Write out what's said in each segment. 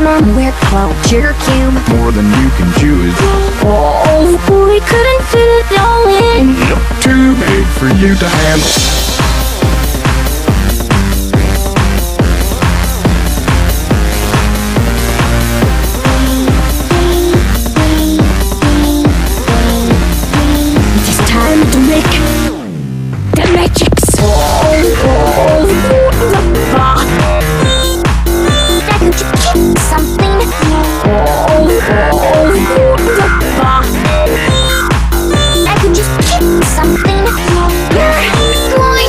on, we're close. Sugar cube, more than you can chew is oh boy, couldn't fit it all in. too big for you to handle. It is time to make the magics. I could just kick something. I could just kick something. You're going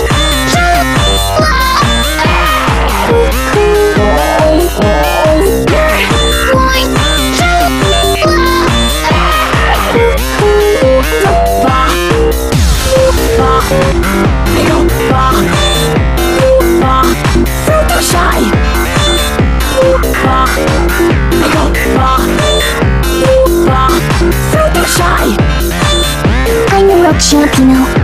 I'm a rock champ, you know.